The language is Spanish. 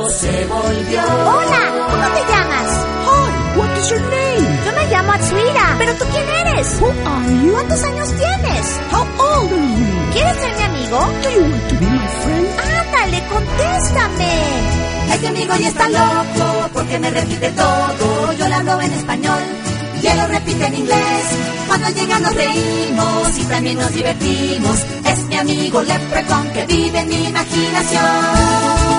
loco se volvió. Hola, ¿cómo te llamas? Hi, what is your name? Yo me llamo Atsuira. ¿Pero tú quién eres? Who are you? ¿Cuántos años tienes? How old are you? ¿Quieres ser mi amigo? Do you want to be my friend? Ándale, contéstame. Este amigo ya está loco porque me repite todo. Yo le hablo en español y él lo repite en inglés. Cuando llega nos reímos y también nos divertimos. Es mi amigo Leprechaun que vive en mi imaginación.